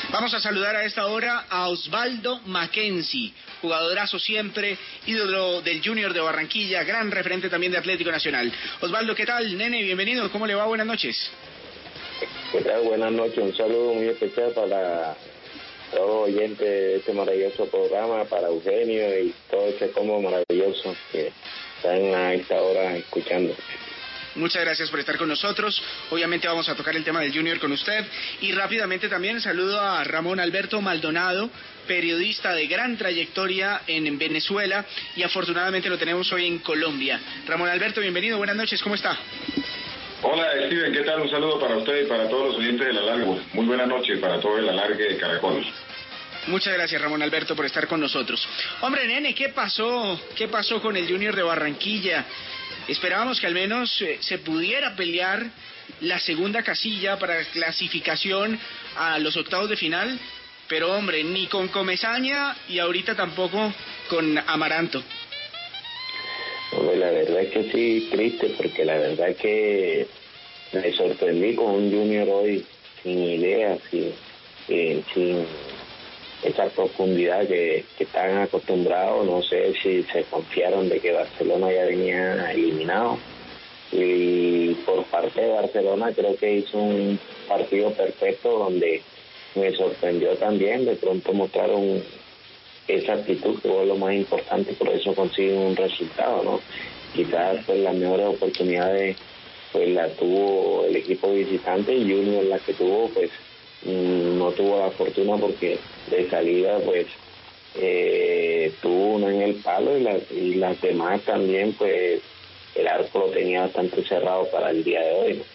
Vamos a saludar a esta hora a Osvaldo Mackenzie, jugadorazo siempre, ídolo del Junior de Barranquilla, gran referente también de Atlético Nacional. Osvaldo, ¿qué tal, nene? Bienvenido, ¿cómo le va? Buenas noches. ¿Qué tal? Buenas noches, un saludo muy especial para todos los oyentes de este maravilloso programa, para Eugenio y todo ese combo maravilloso que están a esta hora escuchando. Muchas gracias por estar con nosotros. Obviamente vamos a tocar el tema del Junior con usted. Y rápidamente también saludo a Ramón Alberto Maldonado, periodista de gran trayectoria en Venezuela, y afortunadamente lo tenemos hoy en Colombia. Ramón Alberto, bienvenido, buenas noches, ¿cómo está? Hola Steven, ¿qué tal? Un saludo para usted y para todos los oyentes del Alargue. Muy buena noche para todo el Alargue de Caracol. Muchas gracias, Ramón Alberto, por estar con nosotros. Hombre, nene, ¿qué pasó? ¿Qué pasó con el Junior de Barranquilla? Esperábamos que al menos se pudiera pelear la segunda casilla para clasificación a los octavos de final, pero hombre, ni con Comesaña y ahorita tampoco con Amaranto. Hombre, la verdad es que sí, triste, porque la verdad es que me sorprendí con un Junior hoy sin ideas, sin esa profundidad que están acostumbrados. No sé si se confiaron de que Barcelona ya venía eliminado, y por parte de Barcelona creo que hizo un partido perfecto donde me sorprendió también. De pronto mostraron esa actitud que fue lo más importante, por eso consiguen un resultado, ¿no? Quizás pues las mejores oportunidades pues la tuvo el equipo visitante, y Junior la que tuvo pues no tuvo la fortuna, porque de salida pues tuvo una en el palo, y las demás también pues el arco lo tenía bastante cerrado para el día de hoy, ¿no?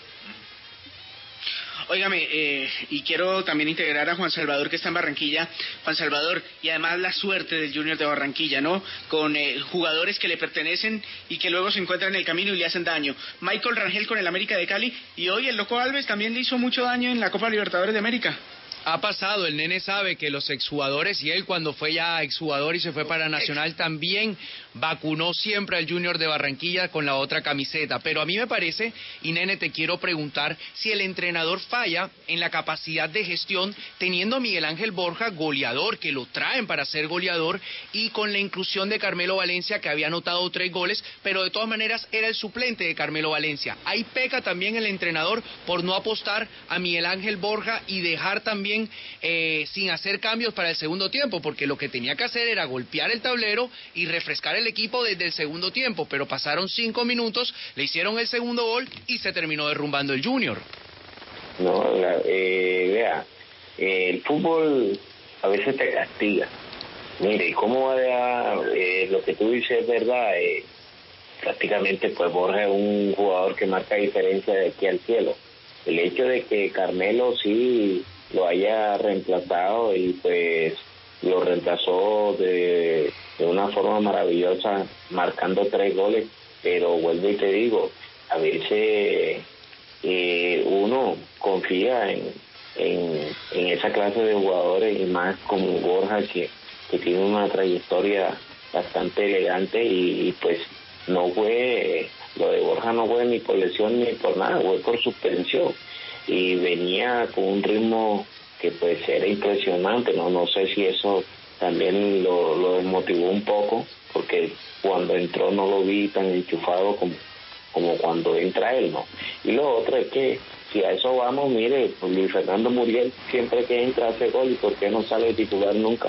Óigame, y quiero también integrar a Juan Salvador, que está en Barranquilla. Juan Salvador, y además la suerte del Junior de Barranquilla, ¿no? Con jugadores que le pertenecen y que luego se encuentran en el camino y le hacen daño. Michael Rangel con el América de Cali, y hoy el Loco Alves también le hizo mucho daño en la Copa Libertadores de América. Ha pasado, el nene sabe que los exjugadores, y él cuando fue ya exjugador y se fue para Nacional también vacunó siempre al Junior de Barranquilla con la otra camiseta. Pero a mí me parece, y nene, te quiero preguntar si el entrenador falla en la capacidad de gestión, teniendo a Miguel Ángel Borja goleador, que lo traen para ser goleador, y con la inclusión de Carmelo Valencia, que había anotado 3 goles, pero de todas maneras era el suplente de Carmelo Valencia. Ahí peca también el entrenador por no apostar a Miguel Ángel Borja y dejar también sin hacer cambios para el segundo tiempo, porque lo que tenía que hacer era golpear el tablero y refrescar el equipo desde el segundo tiempo, pero pasaron 5 minutos, le hicieron el segundo gol y se terminó derrumbando el Junior. No, vea, el fútbol a veces te castiga. Mire, ¿cómo va lo que tú dices es verdad? Prácticamente pues Borja es un jugador que marca diferencia de aquí al cielo. El hecho de que Carmelo sí lo haya reemplazado, y pues lo reemplazó de una forma maravillosa, marcando 3 goles, pero vuelvo y te digo, a veces uno confía en esa clase de jugadores, y más como Borja, que tiene una trayectoria bastante elegante, y pues no fue, lo de Borja no fue ni por lesión ni por nada, fue por suspensión, y venía con un ritmo que pues era impresionante. No sé si eso también lo desmotivó un poco, porque cuando entró no lo vi tan enchufado como cuando entra él, ¿no? Y lo otro es que si a eso vamos, mire, pues Luis Fernando Muriel siempre que entra hace gol, y ¿por qué no sale de titular nunca?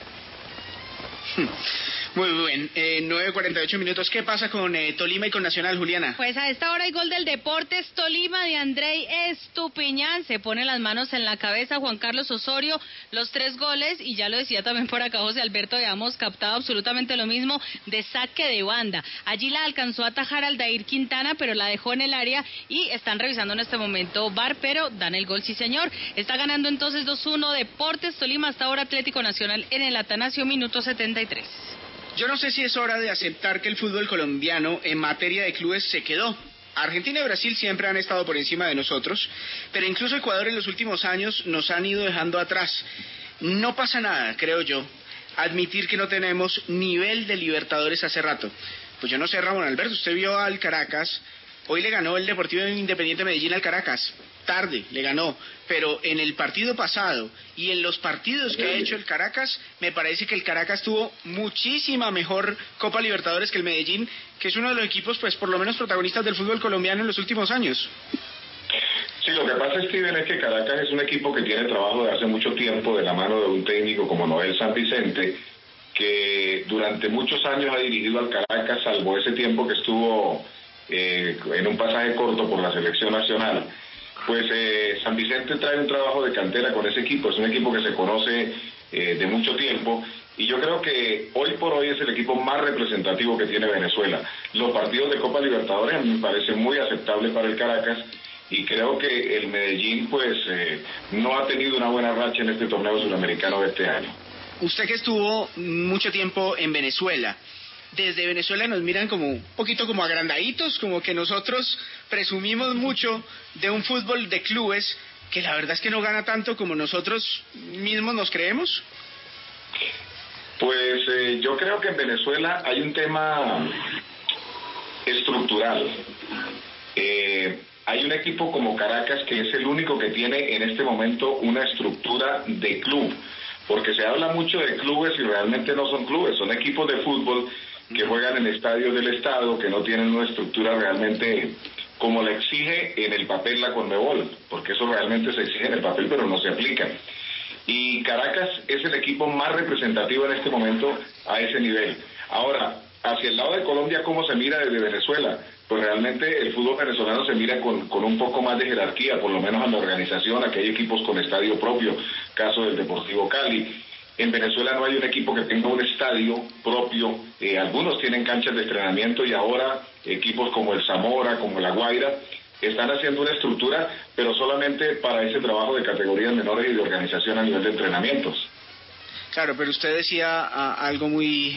Muy bien, 9:48 minutos. ¿Qué pasa con Tolima y con Nacional, Juliana? Pues a esta hora hay gol del Deportes Tolima de Andrei Estupiñán. Se pone las manos en la cabeza Juan Carlos Osorio, los 3 goles, y ya lo decía también por acá José Alberto, habíamos captado absolutamente lo mismo, de saque de banda. Allí la alcanzó a atajar Aldair Quintana, pero la dejó en el área, y están revisando en este momento VAR, pero dan el gol, sí señor. Está ganando entonces 2-1 Deportes Tolima, hasta ahora Atlético Nacional en el Atanasio, minuto 73. Yo no sé si es hora de aceptar que el fútbol colombiano en materia de clubes se quedó. Argentina y Brasil siempre han estado por encima de nosotros, pero incluso Ecuador en los últimos años nos han ido dejando atrás. No pasa nada, creo yo, admitir que no tenemos nivel de Libertadores hace rato. Pues yo no sé, Ramón Alberto, usted vio al Caracas Hoy le ganó el Deportivo Independiente Medellín al Caracas, tarde, le ganó, pero en el partido pasado y en los partidos que ha hecho el Caracas, me parece que el Caracas tuvo muchísima mejor Copa Libertadores que el Medellín, que es uno de los equipos, pues por lo menos protagonistas del fútbol colombiano en los últimos años. Sí, lo que pasa, Steven, es que Caracas es un equipo que tiene trabajo de hace mucho tiempo de la mano de un técnico como Noel San Vicente, que durante muchos años ha dirigido al Caracas, salvo ese tiempo que estuvo en un pasaje corto por la selección nacional. Pues San Vicente trae un trabajo de cantera con ese equipo, es un equipo que se conoce de mucho tiempo, y yo creo que hoy por hoy es el equipo más representativo que tiene Venezuela. Los partidos de Copa Libertadores me parecen muy aceptables para el Caracas, y creo que el Medellín pues no ha tenido una buena racha en este torneo sudamericano de este año. Usted que estuvo mucho tiempo en Venezuela, desde Venezuela nos miran como un poquito como agrandaditos, como que nosotros presumimos mucho de un fútbol de clubes que la verdad es que no gana tanto como nosotros mismos nos creemos. Pues yo creo que en Venezuela hay un tema estructural. Hay un equipo como Caracas que es el único que tiene en este momento una estructura de club, porque se habla mucho de clubes y realmente no son clubes, son equipos de fútbol que juegan en estadios del Estado, que no tienen una estructura realmente como la exige en el papel la Conmebol, porque eso realmente se exige en el papel pero no se aplica. Y Caracas es el equipo más representativo en este momento a ese nivel. Ahora, hacia el lado de Colombia, ¿cómo se mira desde Venezuela? Pues realmente el fútbol venezolano se mira con un poco más de jerarquía, por lo menos en la organización. Aquí hay equipos con estadio propio, caso del Deportivo Cali. En Venezuela no hay un equipo que tenga un estadio propio, algunos tienen canchas de entrenamiento y ahora equipos como el Zamora, como la Guaira, están haciendo una estructura, pero solamente para ese trabajo de categorías menores y de organización a nivel de entrenamientos. Claro, pero usted decía algo muy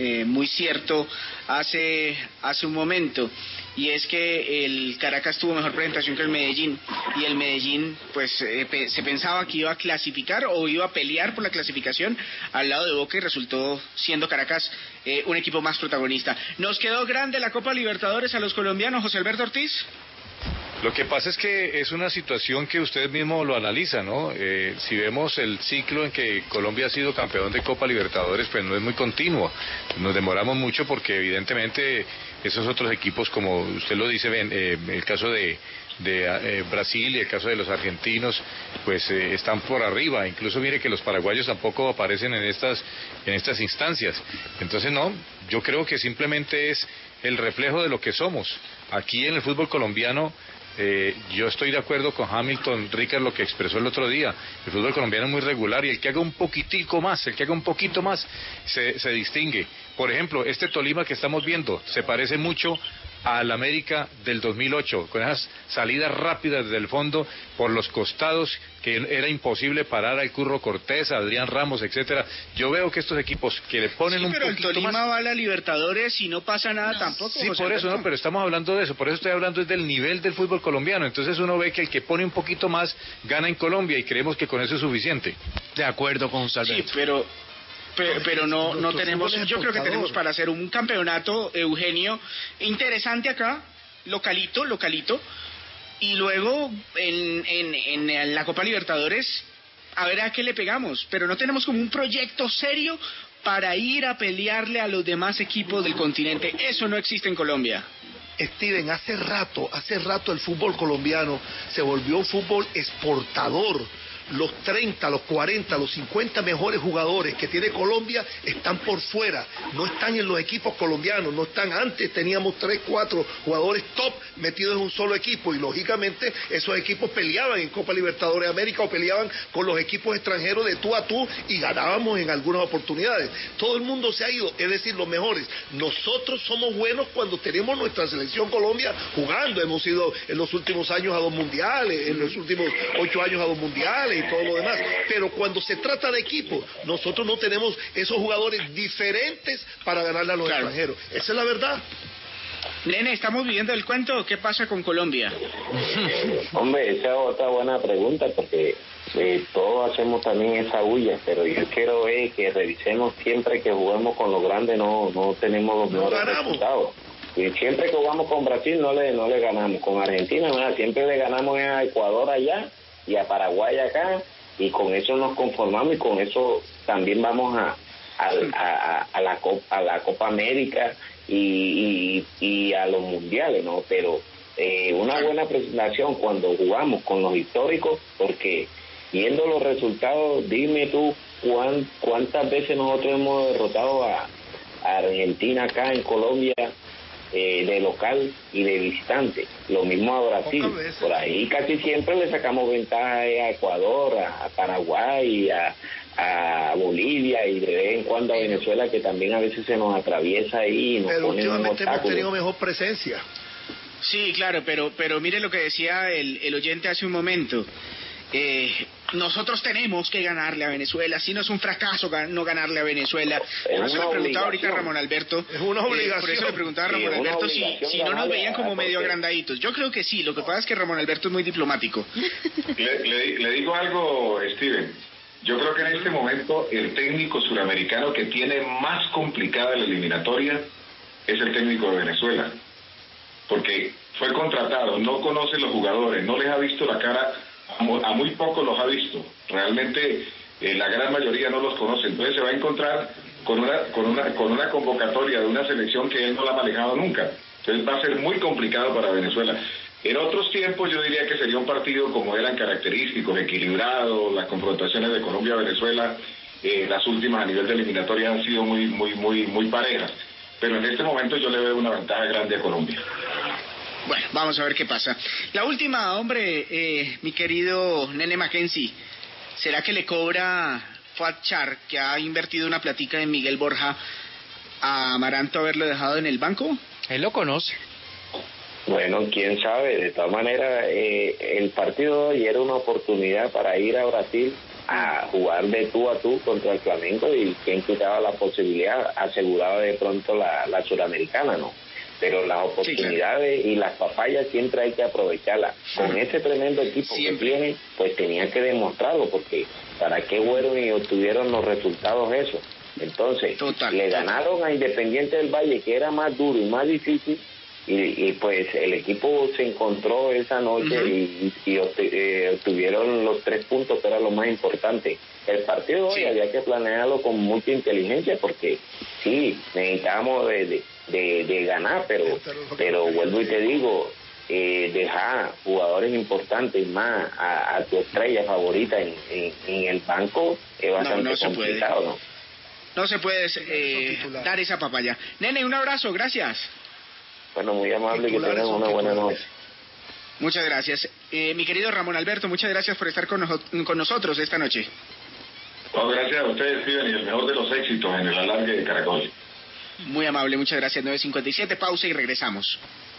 cierto hace un momento, y es que el Caracas tuvo mejor presentación que el Medellín, y el Medellín pues se pensaba que iba a clasificar o iba a pelear por la clasificación al lado de Boca, y resultó siendo Caracas un equipo más protagonista. ¿Nos quedó grande la Copa Libertadores a los colombianos, José Alberto Ortiz? Lo que pasa es que es una situación que usted mismo lo analiza, ¿no? Si vemos el ciclo en que Colombia ha sido campeón de Copa Libertadores, pues no es muy continuo. Nos demoramos mucho porque evidentemente esos otros equipos, como usted lo dice, el caso de Brasil y el caso de los argentinos, pues están por arriba. Incluso mire que los paraguayos tampoco aparecen en estas instancias. Entonces no, yo creo que simplemente es el reflejo de lo que somos. Aquí en el fútbol colombiano, yo estoy de acuerdo con Hamilton Rickard, lo que expresó el otro día. El fútbol colombiano es muy regular, y el que haga un poquitico más, el que haga un poquito más, se distingue. Por ejemplo, este Tolima que estamos viendo se parece mucho al América del 2008, con esas salidas rápidas desde el fondo por los costados, que era imposible parar al Curro Cortés, a Adrián Ramos, etcétera. Yo veo que estos equipos que le ponen un poquito más... pero el Tolima va a la Libertadores y no pasa nada tampoco. Sí, por eso, no, pero estamos hablando de eso, por eso estoy hablando del nivel del fútbol colombiano. Entonces uno ve que el que pone un poquito más gana en Colombia, y creemos que con eso es suficiente. De acuerdo con José Alberto. Sí, pero no tenemos, yo creo que tenemos para hacer un campeonato, Eugenio, interesante acá, localito, y luego en la Copa Libertadores a ver a qué le pegamos, pero no tenemos como un proyecto serio para ir a pelearle a los demás equipos del continente. Eso no existe en Colombia. Steven, hace rato el fútbol colombiano se volvió un fútbol exportador. Los 30, los 40, los 50 mejores jugadores que tiene Colombia están por fuera, no están en los equipos colombianos, no están. Antes teníamos 3, 4 jugadores top metidos en un solo equipo, y lógicamente esos equipos peleaban en Copa Libertadores de América o peleaban con los equipos extranjeros de tú a tú, y ganábamos en algunas oportunidades. Todo el mundo se ha ido, es decir, los mejores. Nosotros somos buenos cuando tenemos nuestra selección Colombia jugando. Hemos ido en los últimos años a 2 mundiales, en los últimos 8 años a 2 mundiales y todo lo demás, pero cuando se trata de equipo, nosotros no tenemos esos jugadores diferentes para ganarle a los extranjeros. Esa es la verdad. Nene, ¿estamos viviendo el cuento? ¿Qué pasa con Colombia? Hombre, esa es otra buena pregunta, porque todos hacemos también esa bulla, pero yo quiero que revisemos siempre que juguemos con los grandes, no tenemos los mejores resultados. Y siempre que jugamos con Brasil no le ganamos, con Argentina nada, siempre le ganamos a Ecuador allá y a Paraguay acá, y con eso nos conformamos, y con eso también vamos a la Copa América y a los mundiales, ¿no? Pero una buena presentación cuando jugamos con los históricos, porque viendo los resultados, dime tú cuántas veces nosotros hemos derrotado a Argentina acá en Colombia, de local y de visitante, lo mismo a Brasil. Por ahí casi siempre le sacamos ventaja a Ecuador, a Paraguay, a Bolivia, y de vez en cuando a Venezuela, que también a veces se nos atraviesa ahí y nos Pero pone un últimamente hemos obstáculo. tenido mejor presencia. Sí, claro, pero mire lo que decía el oyente hace un momento. Nosotros tenemos que ganarle a Venezuela, si no es un fracaso no ganarle a Venezuela. Por eso le preguntaba ahorita a Ramón Alberto. Es una obligación. Por eso le preguntaba a Ramón Alberto si no nos veían como medio agrandaditos. Yo creo que sí, lo que pasa es que Ramón Alberto es muy diplomático. Le digo algo, Steven. Yo creo que en este momento el técnico suramericano que tiene más complicada la eliminatoria es el técnico de Venezuela. Porque fue contratado, no conoce los jugadores, no les ha visto la cara, a muy pocos los ha visto. Realmente la gran mayoría no los conoce. Entonces se va a encontrar con una convocatoria de una selección que él no la ha manejado nunca. Entonces va a ser muy complicado para Venezuela. En otros tiempos yo diría que sería un partido como eran característicos, equilibrados, las confrontaciones de Colombia-Venezuela, las últimas a nivel de eliminatoria han sido muy parejas. Pero en este momento yo le veo una ventaja grande a Colombia. Bueno, vamos a ver qué pasa. La última, hombre, mi querido Nene Mackenzie, ¿será que le cobra Fuad Char, que ha invertido una platica en Miguel Borja, a Amaranto haberlo dejado en el banco? Él lo conoce. Bueno, quién sabe. De todas maneras, el partido de hoy era una oportunidad para ir a Brasil a jugar de tú a tú contra el Flamengo, y quien quitaba la posibilidad, aseguraba de pronto la suramericana, ¿no? Pero las oportunidades, sí, claro, y las papayas siempre hay que aprovecharlas. Con ese tremendo equipo siempre que tiene, pues tenía que demostrarlo, porque para qué fueron y obtuvieron los resultados eso. Entonces, le ganaron a Independiente del Valle, que era más duro y más difícil, y pues el equipo se encontró esa noche y obtuvieron los 3 puntos, que era lo más importante. El partido hoy había que planearlo con mucha inteligencia, porque sí, necesitábamos de ganar, pero vuelvo y te digo, dejar jugadores importantes más a tu estrella favorita en el banco es bastante complicado, ¿no? No se puede dar esa papaya. Nene, un abrazo, gracias. Bueno, muy amable, que tengan una buena noche. Muchas gracias. Mi querido Ramón Alberto, muchas gracias por estar con nosotros esta noche. No, gracias a ustedes, Steven, y el mejor de los éxitos en el alargue de Caracol. Muy amable, muchas gracias. 9:57, pausa y regresamos.